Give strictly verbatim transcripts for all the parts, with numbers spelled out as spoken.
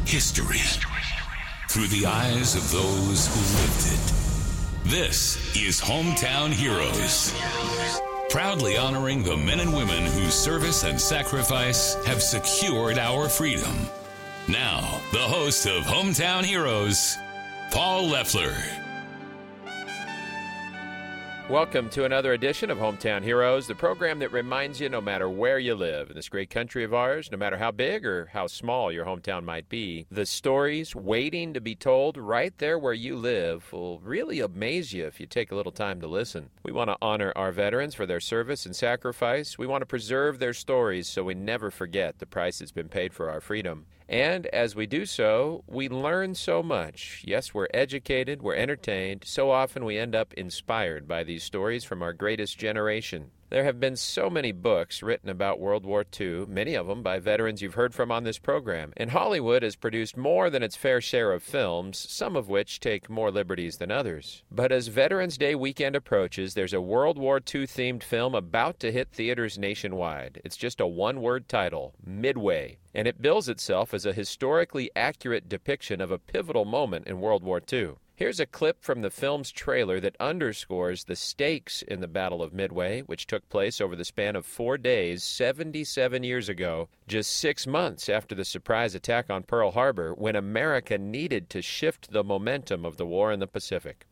history through the eyes of those who lived it. This is Hometown Heroes, proudly honoring the men and women whose service and sacrifice have secured our freedom. Now, the host of Hometown Heroes, Paul Leffler. Welcome to another edition of Hometown Heroes, the program that reminds you no matter where you live in this great country of ours, no matter how big or how small your hometown might be, the stories waiting to be told right there where you live will really amaze you if you take a little time to listen. We want to honor our veterans for their service and sacrifice. We want to preserve their stories so we never forget the price that's been paid for our freedom. And as we do so, we learn so much. Yes, we're educated, we're entertained. So often we end up inspired by these stories from our greatest generation. There have been so many books written about World War Two, many of them by veterans you've heard from on this program. And Hollywood has produced more than its fair share of films, some of which take more liberties than others. But as Veterans Day weekend approaches, there's a World War Two themed film about to hit theaters nationwide. It's just a one-word title, Midway. And it bills itself as a historically accurate depiction of a pivotal moment in World War Two. Here's a clip from the film's trailer that underscores the stakes in the Battle of Midway, which took place over the span of four days, seventy-seven years ago, just six months after the surprise attack on Pearl Harbor, when America needed to shift the momentum of the war in the Pacific.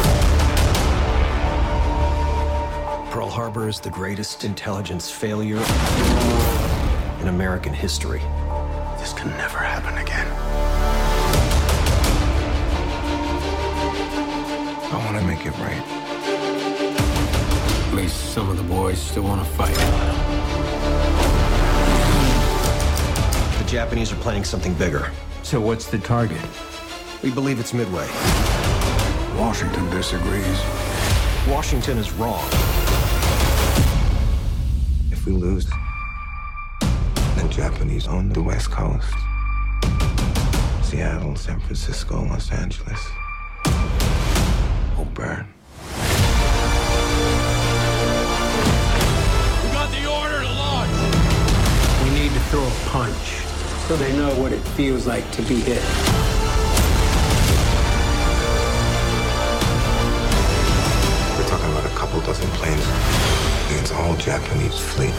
Pearl Harbor is the greatest intelligence failure in American history. This can never happen again. I want to make it right. At least some of the boys still want to fight. The Japanese are planning something bigger. So what's the target? We believe it's Midway. Washington disagrees. Washington is wrong. If we lose, the Japanese own the West Coast. Seattle, San Francisco, Los Angeles. Will burn. We got the order to launch. We need to throw a punch so they know what it feels like to be hit. We're talking about a couple dozen planes against a whole Japanese fleet.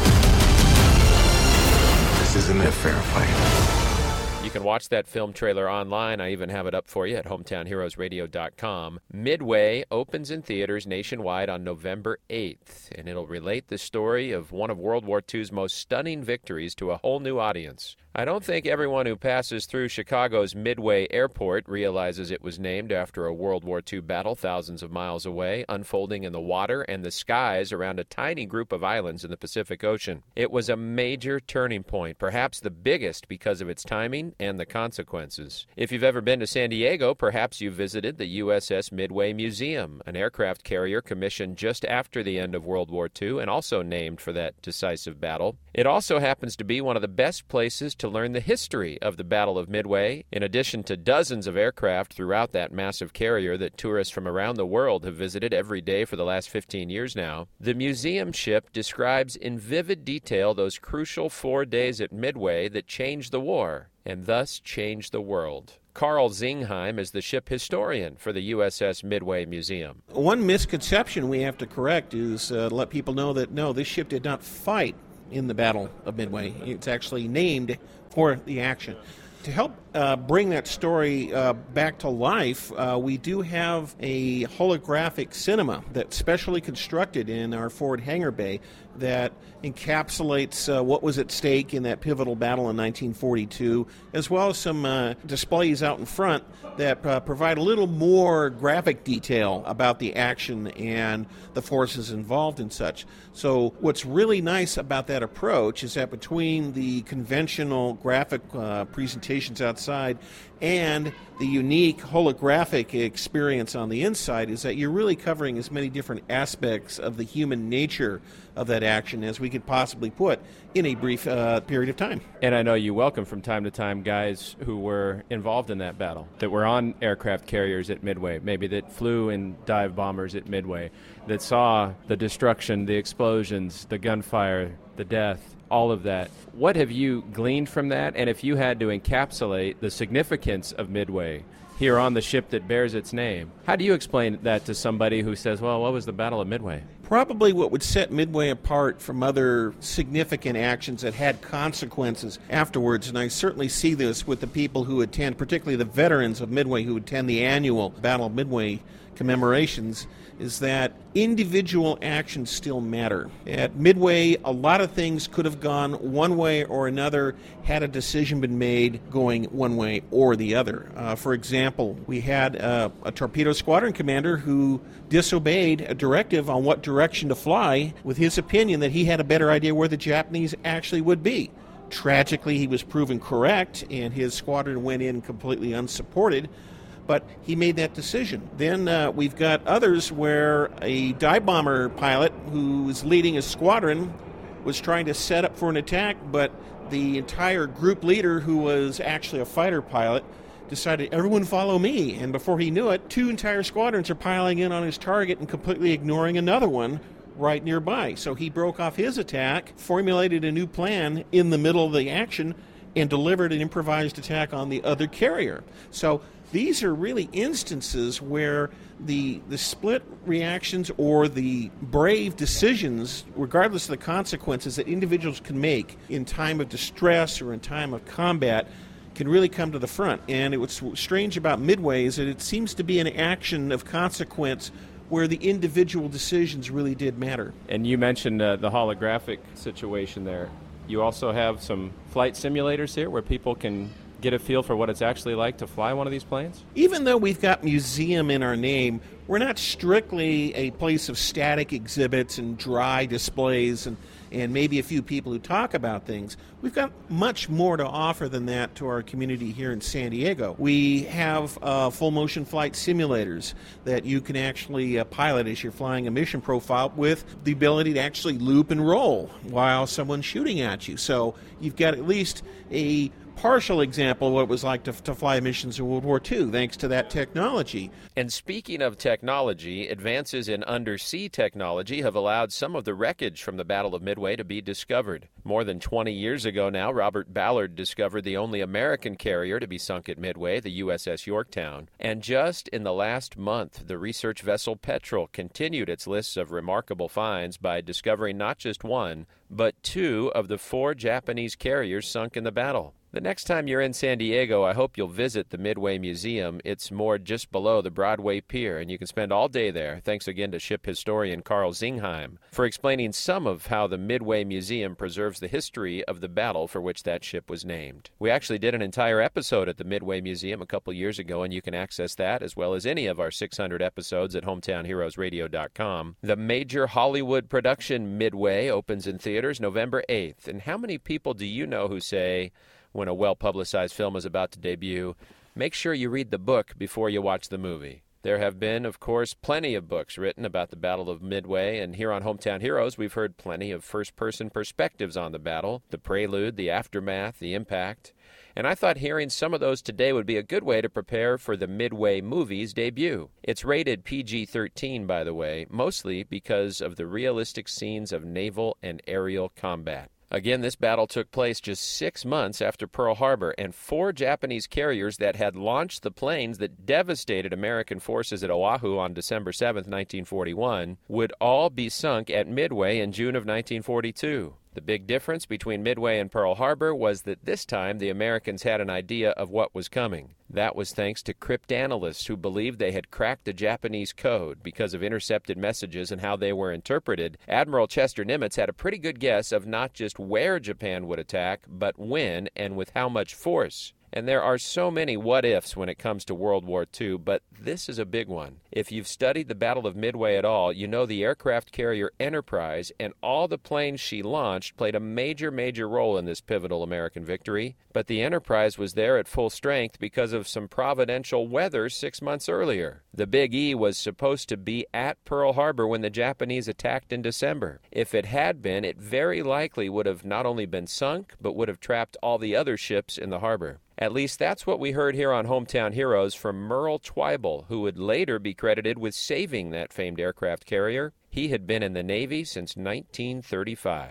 This isn't a fair fight. You can watch that film trailer online. I even have it up for you at hometown heroes radio dot com. Midway opens in theaters nationwide on November eighth, and it'll relate the story of one of World War Two's most stunning victories to a whole new audience. I don't think everyone who passes through Chicago's Midway Airport realizes it was named after a World War Two battle thousands of miles away, unfolding in the water and the skies around a tiny group of islands in the Pacific Ocean. It was a major turning point, perhaps the biggest because of its timing and the consequences. If you've ever been to San Diego, perhaps you visited the U S S Midway Museum, an aircraft carrier commissioned just after the end of World War Two and also named for that decisive battle. It also happens to be one of the best places to learn the history of the Battle of Midway, in addition to dozens of aircraft throughout that massive carrier that tourists from around the world have visited every day for the last fifteen years now. The museum ship describes in vivid detail those crucial four days at Midway that changed the war, and thus changed the world. Carl Zingheim is the ship historian for the U S S Midway Museum. One misconception we have to correct is uh, let people know that, no, this ship did not fight in the Battle of Midway. It's actually named for the action. To help uh, bring that story uh, back to life, uh, we do have a holographic cinema that's specially constructed in our forward hangar bay that encapsulates uh, what was at stake in that pivotal battle in nineteen forty-two, as well as some uh, displays out in front that uh, provide a little more graphic detail about the action and the forces involved and such. So what's really nice about that approach is that between the conventional graphic uh, presentations outside and the unique holographic experience on the inside is that you're really covering as many different aspects of the human nature of that action as we could possibly put in a brief uh, period of time. And I know you welcome from time to time guys who were involved in that battle, that were on aircraft carriers at Midway, maybe that flew in dive bombers at Midway, that saw the destruction, the explosions, the gunfire, the death. all of that. What have you gleaned from that? And if you had to encapsulate the significance of Midway here on the ship that bears its name, how do you explain that to somebody who says, well, what was the Battle of Midway? Probably what would set Midway apart from other significant actions that had consequences afterwards, and I certainly see this with the people who attend, particularly the veterans of Midway who attend the annual Battle of Midway commemorations, is that individual actions still matter. At Midway, a lot of things could have gone one way or another had a decision been made going one way or the other. Uh, for example, we had uh, a torpedo squadron commander who disobeyed a directive on what direction to fly with his opinion that he had a better idea where the Japanese actually would be. Tragically, he was proven correct, and his squadron went in completely unsupported. But he made that decision. Then uh, we've got others where a dive bomber pilot who was leading a squadron was trying to set up for an attack, but the entire group leader, who was actually a fighter pilot, decided, everyone follow me. And before he knew it, two entire squadrons are piling in on his target and completely ignoring another one right nearby. So he broke off his attack, formulated a new plan in the middle of the action, and delivered an improvised attack on the other carrier. So these are really instances where the the split reactions or the brave decisions, regardless of the consequences that individuals can make in time of distress or in time of combat, can really come to the front. And what's strange about Midway is that it seems to be an action of consequence where the individual decisions really did matter. And you mentioned uh, the holographic situation there. You also have some flight simulators here where people can get a feel for what it's actually like to fly one of these planes? Even though we've got museum in our name, we're not strictly a place of static exhibits and dry displays and, and maybe a few people who talk about things. We've got much more to offer than that to our community here in San Diego. We have uh, full motion flight simulators that you can actually uh, pilot as you're flying a mission profile with the ability to actually loop and roll while someone's shooting at you. So you've got at least a partial example of what it was like to, to fly missions in World War Two, thanks to that technology. And speaking of technology, advances in undersea technology have allowed some of the wreckage from the Battle of Midway to be discovered. More than twenty years ago now, Robert Ballard discovered the only American carrier to be sunk at Midway, the U S S Yorktown. And just in the last month, the research vessel Petrel continued its lists of remarkable finds by discovering not just one, but two of the four Japanese carriers sunk in the battle. The next time you're in San Diego, I hope you'll visit the Midway Museum. It's moored just below the Broadway Pier, and you can spend all day there. Thanks again to ship historian Carl Zingheim for explaining some of how the Midway Museum preserves the history of the battle for which that ship was named. We actually did an entire episode at the Midway Museum a couple years ago, and you can access that as well as any of our six hundred episodes at hometown heroes radio dot com. The major Hollywood production Midway opens in theaters November eighth. And how many people do you know who say, when a well-publicized film is about to debut, make sure you read the book before you watch the movie? There have been, of course, plenty of books written about the Battle of Midway, and here on Hometown Heroes, we've heard plenty of first-person perspectives on the battle, the prelude, the aftermath, the impact. And I thought hearing some of those today would be a good way to prepare for the Midway movie's debut. It's rated P G thirteen, by the way, mostly because of the realistic scenes of naval and aerial combat. Again, this battle took place just six months after Pearl Harbor, and four Japanese carriers that had launched the planes that devastated American forces at Oahu on December seventh, nineteen forty-one, would all be sunk at Midway in June of nineteen forty-two. The big difference between Midway and Pearl Harbor was that this time the Americans had an idea of what was coming. That was thanks to cryptanalysts who believed they had cracked the Japanese code because of intercepted messages and how they were interpreted. Admiral Chester Nimitz had a pretty good guess of not just where Japan would attack, but when and with how much force. And there are so many what-ifs when it comes to World War Two, but this is a big one. If you've studied the Battle of Midway at all, you know the aircraft carrier Enterprise and all the planes she launched played a major, major role in this pivotal American victory. But the Enterprise was there at full strength because of some providential weather six months earlier. The Big E was supposed to be at Pearl Harbor when the Japanese attacked in December. If it had been, it very likely would have not only been sunk, but would have trapped all the other ships in the harbor. At least that's what we heard here on Hometown Heroes from Merle Twible, who would later be credited with saving that famed aircraft carrier. He had been in the Navy since nineteen thirty-five.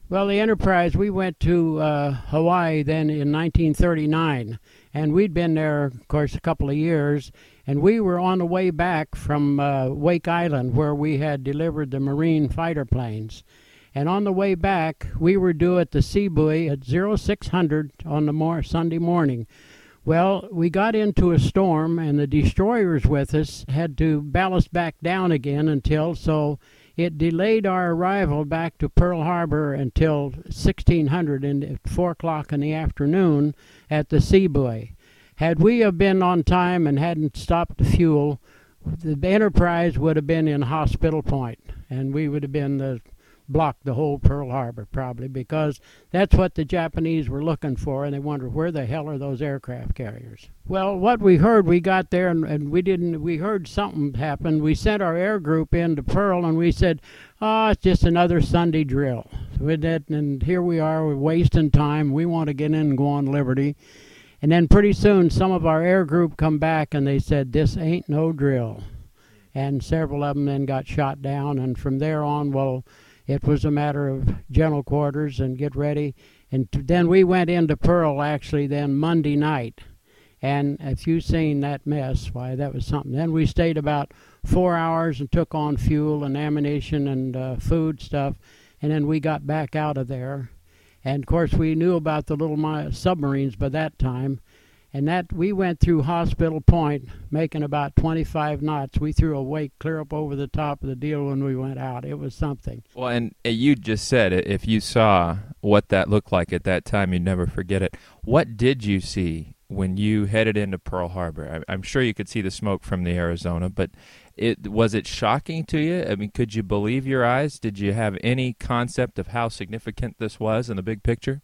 Well, the Enterprise, we went to uh, Hawaii then in nineteen thirty-nine, and we'd been there, of course, a couple of years, and we were on the way back from uh, Wake Island, where we had delivered the Marine fighter planes. And on the way back, we were due at the sea buoy at oh six hundred on the mor- Sunday morning. Well, we got into a storm, and the destroyers with us had to ballast back down again until, so it delayed our arrival back to Pearl Harbor until sixteen hundred and four o'clock in the afternoon at the sea buoy. Had we have been on time and hadn't stopped the fuel, the Enterprise would have been in Hospital Point, and we would have been the blocked the whole Pearl Harbor probably, because that's what the Japanese were looking for, and they wondered where the hell are those aircraft carriers. Well, what we heard, we got there and, and we didn't we heard something happened. We sent our air group into Pearl and we said, oh, it's just another Sunday drill. With that, and here we are, we're wasting time. We want to get in and go on Liberty. And then pretty soon some of our air group come back and they said, this ain't no drill. And several of them then got shot down, and from there on, well, it was a matter of general quarters and get ready. And t- then we went into Pearl actually then Monday night. And if you've seen that mess, why, that was something. Then we stayed about four hours and took on fuel and ammunition and uh, food stuff. And then we got back out of there. And, of course, we knew about the little mi- submarines by that time. And that we went through Hospital Point, making about twenty-five knots. We threw a wake clear up over the top of the deal when we went out. It was something. Well, and uh, you just said it. If you saw what that looked like at that time, you'd never forget it. What did you see when you headed into Pearl Harbor? I, I'm sure you could see the smoke from the Arizona, but it was it shocking to you? I mean, could you believe your eyes? Did you have any concept of how significant this was in the big picture?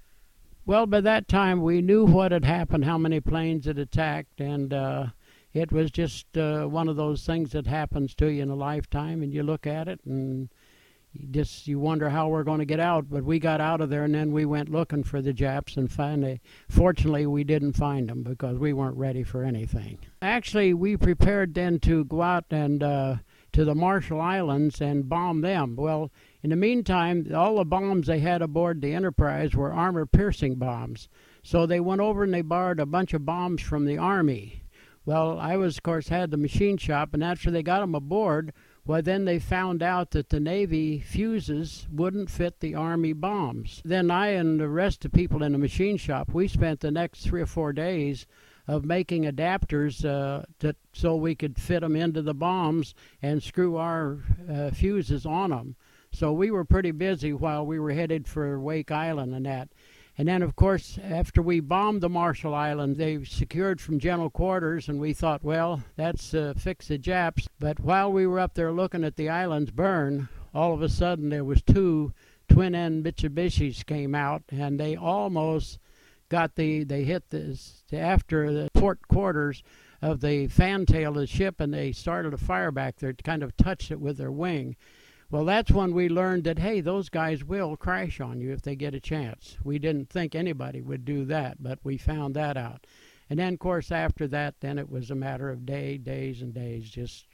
Well, by that time, we knew what had happened, how many planes had attacked, and uh, it was just uh, one of those things that happens to you in a lifetime, and you look at it, and you just you wonder how we're going to get out. But we got out of there, and then we went looking for the Japs, and finally, fortunately, we didn't find them because we weren't ready for anything. Actually, we prepared then to go out and uh, to the Marshall Islands and bomb them. Well, in the meantime, all the bombs they had aboard the Enterprise were armor-piercing bombs. So they went over and they borrowed a bunch of bombs from the Army. Well, I was, of course, had the machine shop, and after they got them aboard, well, then they found out that the Navy fuses wouldn't fit the Army bombs. Then I and the rest of the people in the machine shop, we spent the next three or four days of making adapters uh, to, so we could fit them into the bombs and screw our uh, fuses on them. So we were pretty busy while we were headed for Wake Island and that. And then, of course, after we bombed the Marshall Islands, they secured from general quarters, and we thought, well, that's uh, fix the Japs. But while we were up there looking at the islands burn, all of a sudden there was two twin-end Mitsubishis came out, and they almost got the, they hit this after the port quarters of the fantail of the ship, and they started a fire back there, kind of touched it with their wing. Well, that's when we learned that, hey, those guys will crash on you if they get a chance. We didn't think anybody would do that, but we found that out. And then, of course, after that, then it was a matter of day, days and days, just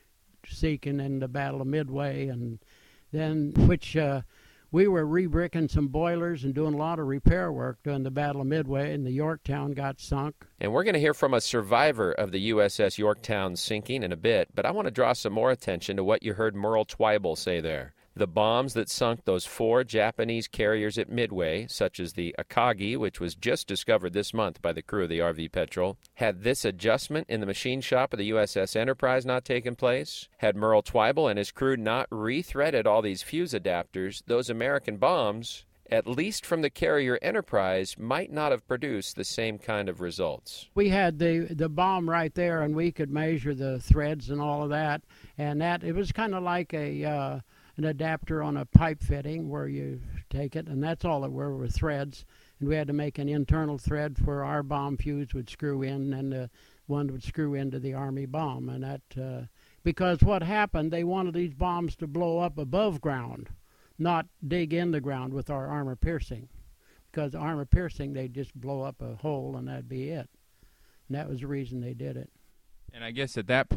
seeking in the Battle of Midway, and then, which uh, we were re-bricking some boilers and doing a lot of repair work during the Battle of Midway, and the Yorktown got sunk. And we're going to hear from a survivor of the U S S Yorktown sinking in a bit, but I want to draw some more attention to what you heard Merle Twible say there. The bombs that sunk those four Japanese carriers at Midway, such as the Akagi, which was just discovered this month by the crew of the R V Petrel, had this adjustment in the machine shop of the U S S Enterprise not taken place, had Merle Twible and his crew not re-threaded all these fuse adapters, those American bombs, at least from the carrier Enterprise, might not have produced the same kind of results. We had the, the bomb right there, and we could measure the threads and all of that, and that it was kind of like a... Uh, an adapter on a pipe fitting where you take it, and that's all it were, were threads. And we had to make an internal thread where our bomb fuse would screw in, and the one would screw into the Army bomb. And that, uh, because what happened, they wanted these bombs to blow up above ground, not dig in the ground with our armor piercing. Because armor piercing, they'd just blow up a hole, and that'd be it. And that was the reason they did it. And I guess at that point,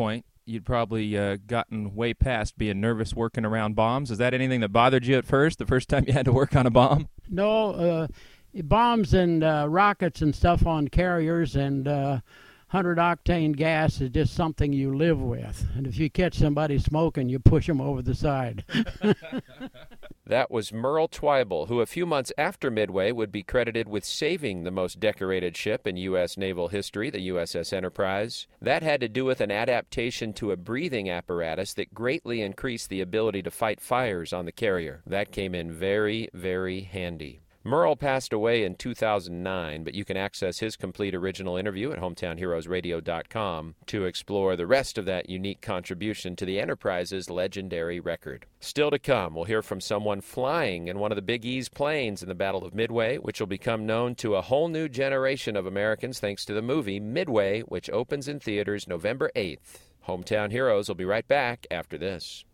you'd probably uh, gotten way past being nervous working around bombs. Is that anything that bothered you at first, the first time you had to work on a bomb? No, uh, bombs and uh, rockets and stuff on carriers and uh, one hundred octane gas is just something you live with. And if you catch somebody smoking, you push them over the side. That was Merle Twible, who a few months after Midway would be credited with saving the most decorated ship in U S naval history, the U S S Enterprise. That had to do with an adaptation to a breathing apparatus that greatly increased the ability to fight fires on the carrier. That came in very, very handy. Merle passed away in two thousand nine, but you can access his complete original interview at hometown heroes radio dot com to explore the rest of that unique contribution to the Enterprise's legendary record. Still to come, we'll hear from someone flying in one of the Big E's planes in the Battle of Midway, which will become known to a whole new generation of Americans thanks to the movie Midway, which opens in theaters November eighth. Hometown Heroes will be right back after this.